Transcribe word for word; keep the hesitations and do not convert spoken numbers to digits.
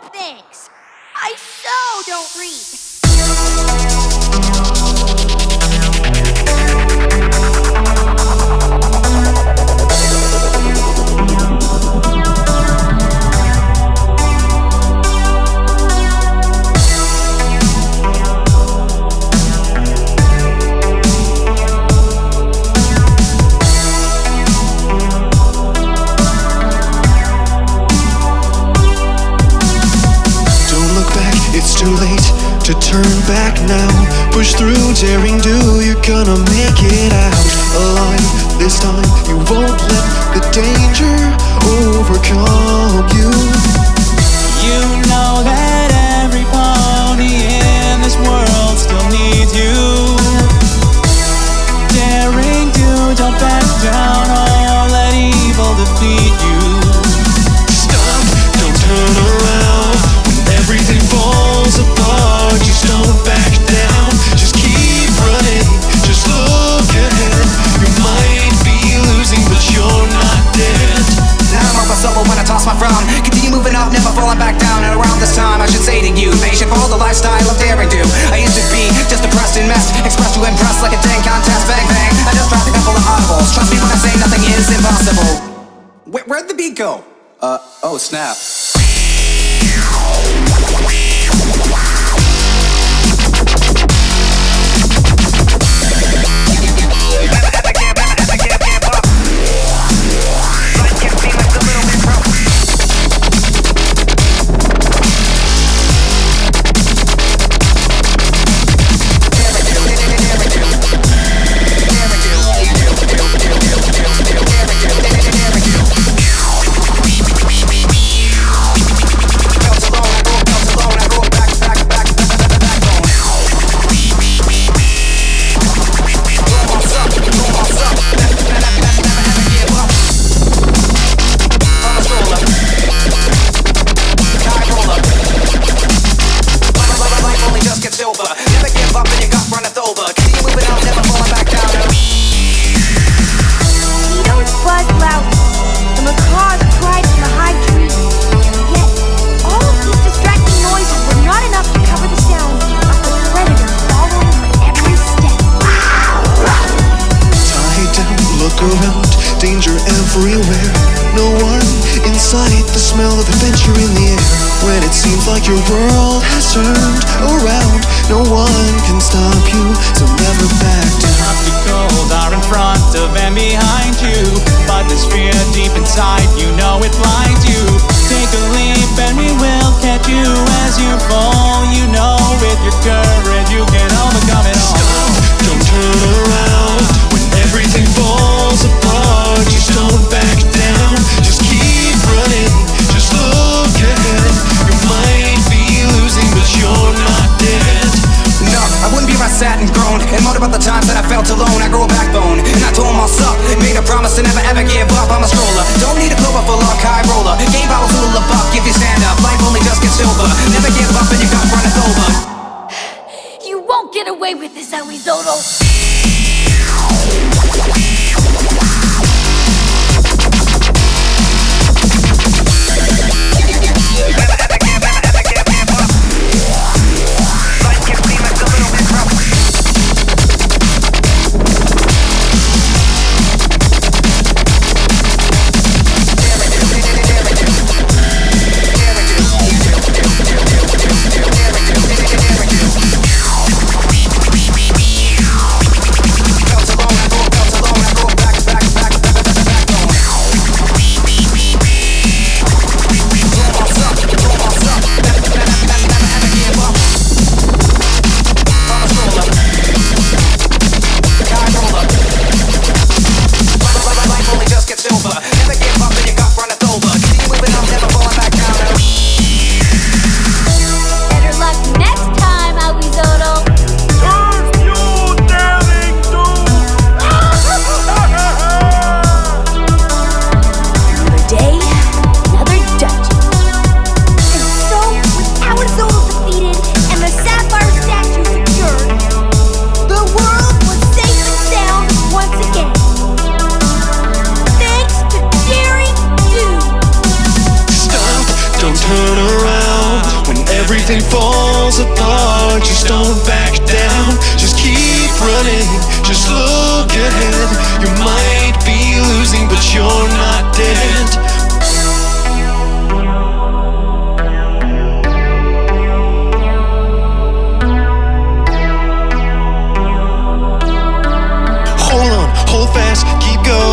thanks. I so don't read. It's too late to turn back now. Push through, daring do, you're gonna make it out alive. This time you won't let the danger overcome you. You know that every pony in this world still needs you. Daring do, don't back down or let evil defeat you. Stop, don't turn around. Everything falls apart, just don't back down. Just keep running, just look ahead. You might be losing, but you're not dead. Now I'm up myself when I toss my frown. Continue moving up, never falling back down. And around this time I should say to you, patient, follow the lifestyle of daring do. I used to be just depressed and messed, expressed to impress like a dang contest. Bang bang, I just dropped a couple of audibles. Trust me when I say nothing is impossible. Where, where'd the beat go? Uh, oh snap. Danger everywhere, no one in sight. The smell of adventure in the air. When it seems like your world has turned around, no one can stop you, so never back down. Obstacles are in front of and behind you, but this fear deep inside, you know it blinds you. Take a leap and we will catch you as you fall. You know with your courage you can overcome it all. Stop, don't turn around when everything falls apart. Just don't back down, just keep running, just look ahead. You might be losing, but you're not dead. No, I wouldn't be where I sat and groaned and moaned about the times that I felt alone. I grew a backbone and I told myself, made a promise to never ever give up. I'm a stroller, don't need a clover for luck, high roller. Game bottles, hula buck, if you stand up, life only just gets silver. Never give up and you got everything falls apart, just don't back down. Just keep running, just look ahead. You might be losing, but you're not dead. Hold on, hold fast, keep going.